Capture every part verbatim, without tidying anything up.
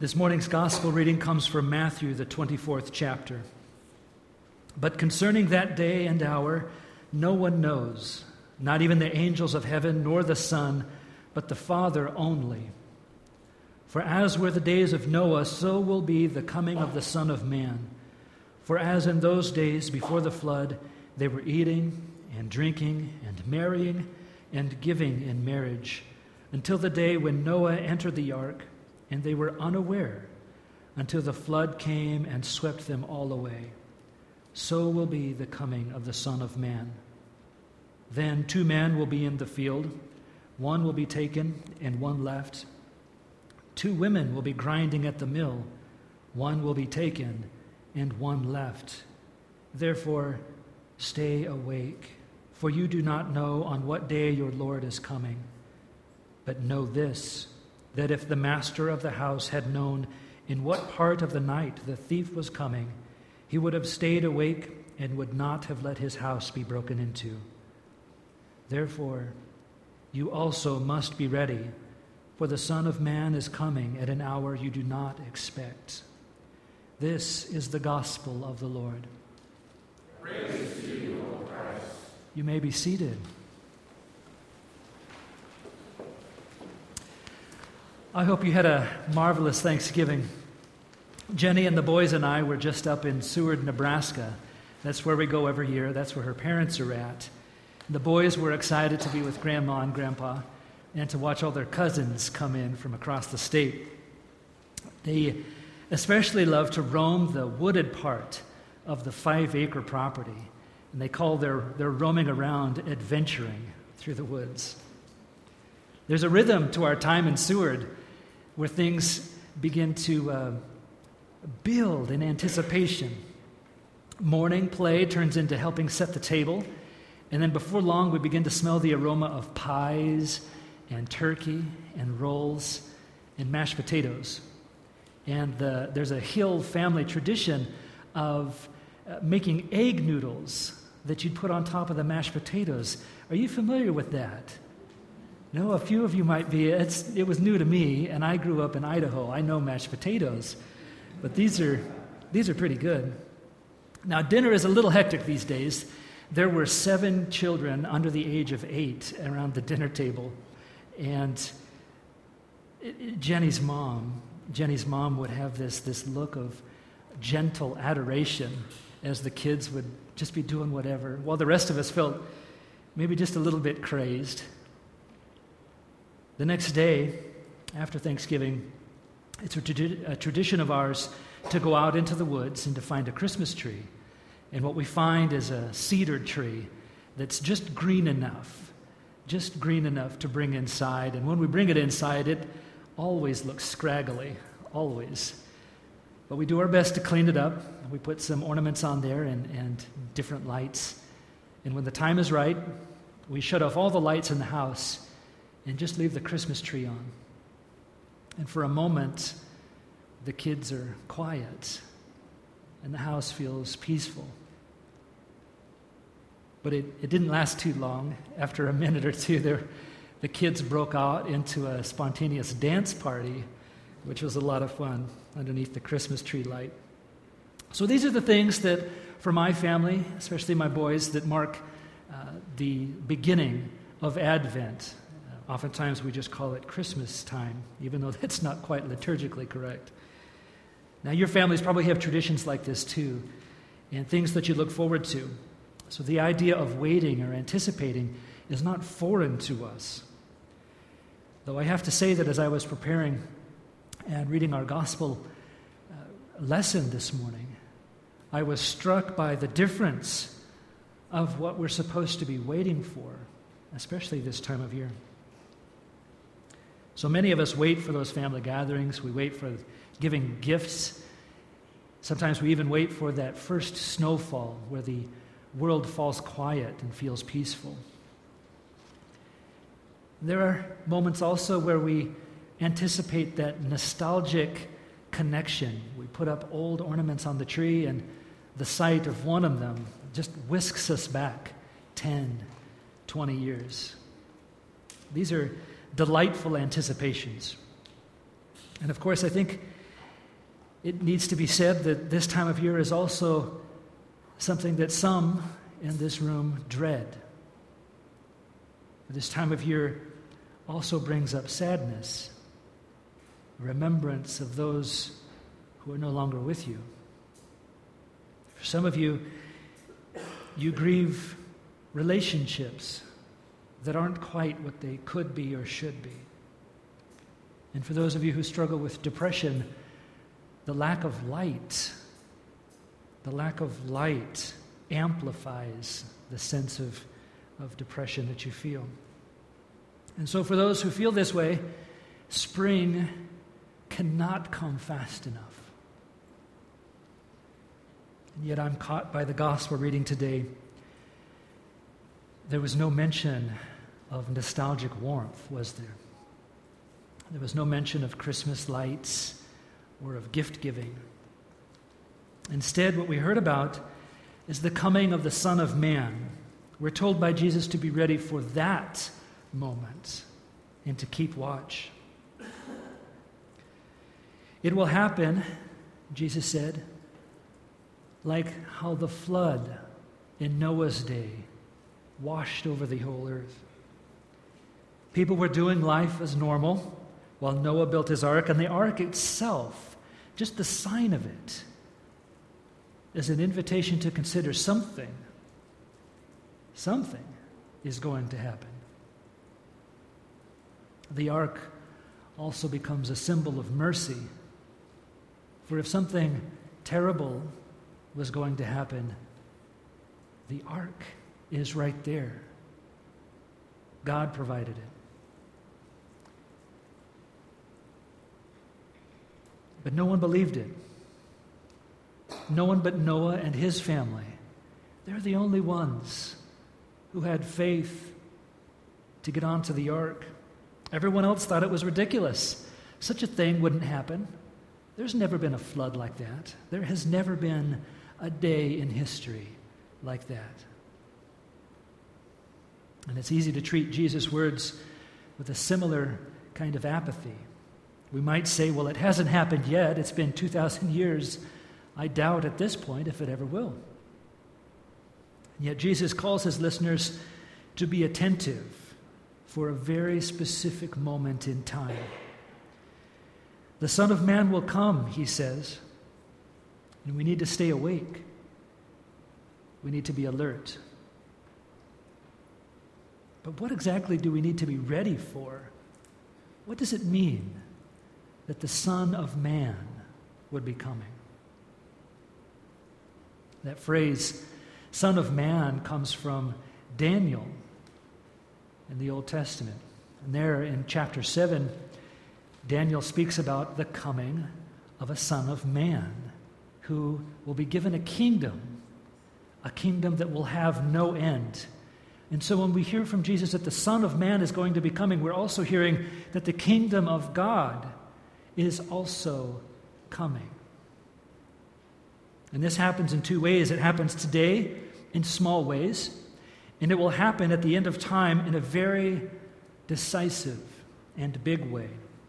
This morning's gospel reading comes from Matthew, the twenty-fourth chapter. But concerning that day and hour, no one knows, not even the angels of heaven, nor the Son, but the Father only. For as were the days of Noah, so will be the coming of the Son of Man. For as in those days before the flood, they were eating and drinking and marrying and giving in marriage, until the day when Noah entered the ark, and they were unaware until the flood came and swept them all away. So will be the coming of the Son of Man. Then two men will be in the field, one will be taken and one left. Two women will be grinding at the mill, one will be taken and one left. Therefore, stay awake, for you do not know on what day your Lord is coming. But know this, that if the master of the house had known in what part of the night the thief was coming, he would have stayed awake and would not have let his house be broken into. Therefore, you also must be ready, for the Son of Man is coming at an hour you do not expect. This is the gospel of the Lord. Praise to you, O Christ. You may be seated. I hope you had a marvelous Thanksgiving. Jenny and the boys and I were just up in Seward, Nebraska. That's where we go every year. That's where her parents are at. The boys were excited to be with Grandma and Grandpa and to watch all their cousins come in from across the state. They especially love to roam the wooded part of the five-acre property, and they call their, their roaming around adventuring through the woods. There's a rhythm to our time in Seward where things begin to uh, build in anticipation. Morning play turns into helping set the table, and then before long we begin to smell the aroma of pies and turkey and rolls and mashed potatoes. And the, there's a Hill family tradition of uh, making egg noodles that you'd put on top of the mashed potatoes. Are you familiar with that? No, a few of you might be. It's, it was new to me, and I grew up in Idaho. I know mashed potatoes, but these are these are pretty good. Now, dinner is a little hectic these days. There were seven children under the age of eight around the dinner table, and it, it, Jenny's mom, Jenny's mom would have this this look of gentle adoration as the kids would just be doing whatever, while the rest of us felt maybe just a little bit crazed. The next day, after Thanksgiving, it's a, tradi- a tradition of ours to go out into the woods and to find a Christmas tree. And what we find is a cedar tree that's just green enough, just green enough to bring inside. And when we bring it inside, it always looks scraggly, always. But we do our best to clean it up. We put some ornaments on there and, and different lights. And when the time is right, we shut off all the lights in the house and just leave the Christmas tree on. And for a moment, the kids are quiet, and the house feels peaceful. But it, it didn't last too long. After a minute or two, there, the kids broke out into a spontaneous dance party, which was a lot of fun underneath the Christmas tree light. So these are the things that, for my family, especially my boys, that mark uh, the beginning of Advent. Oftentimes we just call it Christmas time, even though that's not quite liturgically correct. Now, your families probably have traditions like this too, and things that you look forward to. So the idea of waiting or anticipating is not foreign to us. Though I have to say that as I was preparing and reading our gospel uh, lesson this morning, I was struck by the difference of what we're supposed to be waiting for, especially this time of year. So many of us wait for those family gatherings. We wait for giving gifts. Sometimes we even wait for that first snowfall where the world falls quiet and feels peaceful. There are moments also where we anticipate that nostalgic connection. We put up old ornaments on the tree, and the sight of one of them just whisks us back ten, twenty years. These are delightful anticipations. And of course, I think it needs to be said that this time of year is also something that some in this room dread. This time of year also brings up sadness, remembrance of those who are no longer with you. For some of you, you grieve relationships that aren't quite what they could be or should be. And for those of you who struggle with depression, the lack of light, the lack of light amplifies the sense of, of depression that you feel. And so for those who feel this way, spring cannot come fast enough. And yet I'm caught by the gospel reading today. There was no mention of nostalgic warmth, was there? There was no mention of Christmas lights or of gift giving. Instead, what we heard about is the coming of the Son of Man. We're told by Jesus to be ready for that moment and to keep watch. It will happen, Jesus said, like how the flood in Noah's day washed over the whole earth. People were doing life as normal while Noah built his ark, and the ark itself, just the sign of it, is an invitation to consider something, something is going to happen. The ark also becomes a symbol of mercy. For if something terrible was going to happen, the ark is right there. God provided it. But no one believed it. No one but Noah and his family. They're the only ones who had faith to get onto the ark. Everyone else thought it was ridiculous. Such a thing wouldn't happen. There's never been a flood like that. There has never been a day in history like that. And it's easy to treat Jesus' words with a similar kind of apathy. We might say, well, it hasn't happened yet. It's been two thousand years. I doubt at this point if it ever will. And yet Jesus calls his listeners to be attentive for a very specific moment in time. The Son of Man will come, he says, and we need to stay awake. We need to be alert. But what exactly do we need to be ready for? What does it mean that the Son of Man would be coming? That phrase, Son of Man, comes from Daniel in the Old Testament. And there in chapter seven, Daniel speaks about the coming of a Son of Man who will be given a kingdom, a kingdom that will have no end. And so when we hear from Jesus that the Son of Man is going to be coming, we're also hearing that the kingdom of God is also coming. And this happens in two ways. It happens today in small ways, and it will happen at the end of time in a very decisive and big way.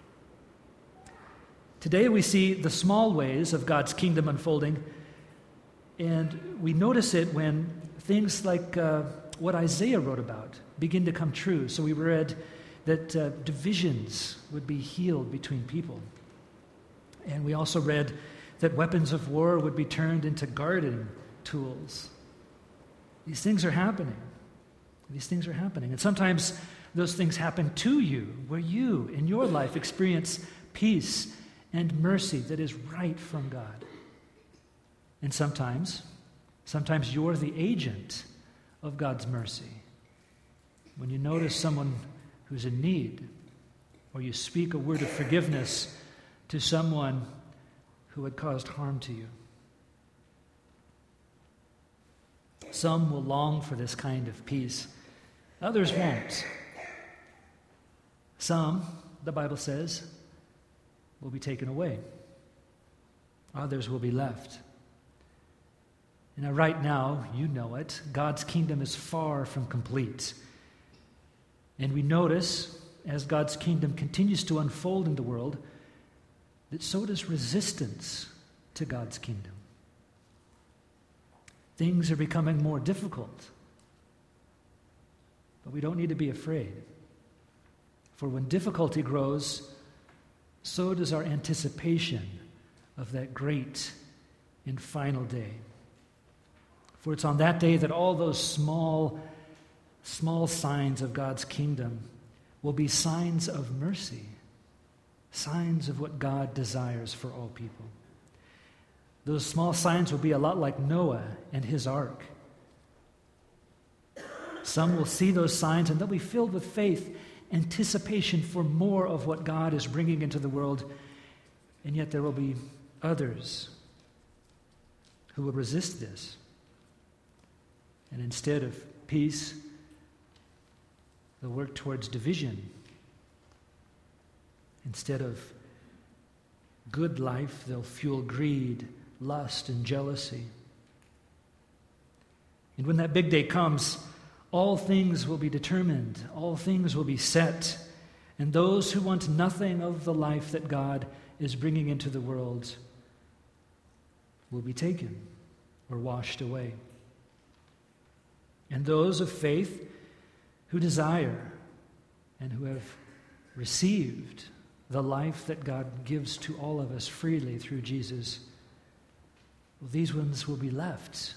Today we see the small ways of God's kingdom unfolding, and we notice it when things like uh, what Isaiah wrote about begin to come true. So we read that uh, divisions would be healed between people. And we also read that weapons of war would be turned into gardening tools. These things are happening. These things are happening. And sometimes those things happen to you, where you, in your life, experience peace and mercy that is right from God. And sometimes, sometimes you're the agent of God's mercy. When you notice someone who's in need, or you speak a word of forgiveness to someone who had caused harm to you. Some will long for this kind of peace. Others won't. Some, the Bible says, will be taken away. Others will be left. And now, right now, you know it, God's kingdom is far from complete. And we notice, as God's kingdom continues to unfold in the world, that so does resistance to God's kingdom. Things are becoming more difficult, but we don't need to be afraid. For when difficulty grows, so does our anticipation of that great and final day. For it's on that day that all those small, small signs of God's kingdom will be signs of mercy, signs of what God desires for all people. Those small signs will be a lot like Noah and his ark. Some will see those signs and they'll be filled with faith, anticipation for more of what God is bringing into the world. And yet there will be others who will resist this. And instead of peace, they'll work towards division. Instead of good life, they'll fuel greed, lust, and jealousy. And when that big day comes, all things will be determined, all things will be set, and those who want nothing of the life that God is bringing into the world will be taken or washed away. And those of faith who desire and who have received the life that God gives to all of us freely through Jesus, well, these ones will be left.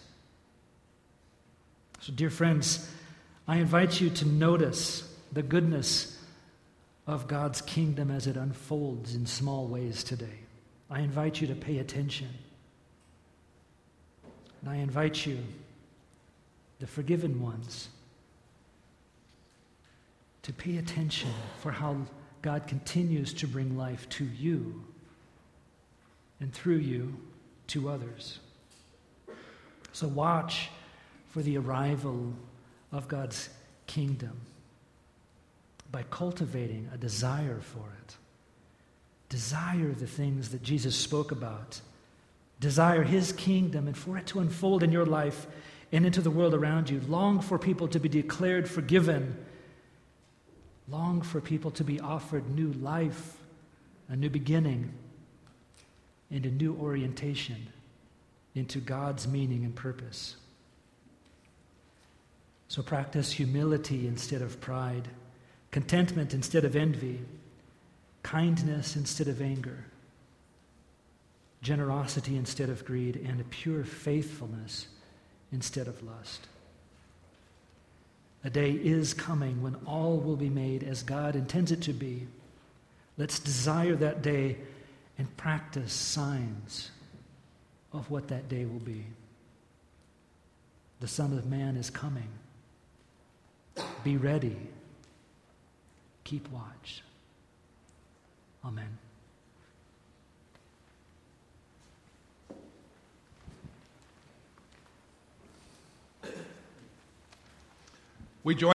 So, dear friends, I invite you to notice the goodness of God's kingdom as it unfolds in small ways today. I invite you to pay attention. And I invite you, the forgiven ones, to pay attention for how God continues to bring life to you and through you to others. So watch for the arrival of God's kingdom by cultivating a desire for it. Desire the things that Jesus spoke about. Desire his kingdom and for it to unfold in your life and into the world around you. Long for people to be declared forgiven. Long for people to be offered new life, a new beginning, and a new orientation into God's meaning and purpose. So practice humility instead of pride, contentment instead of envy, kindness instead of anger, generosity instead of greed, and a pure faithfulness instead of lust. A day is coming when all will be made as God intends it to be. Let's desire that day and practice signs of what that day will be. The Son of Man is coming. Be ready. Keep watch. Amen. We join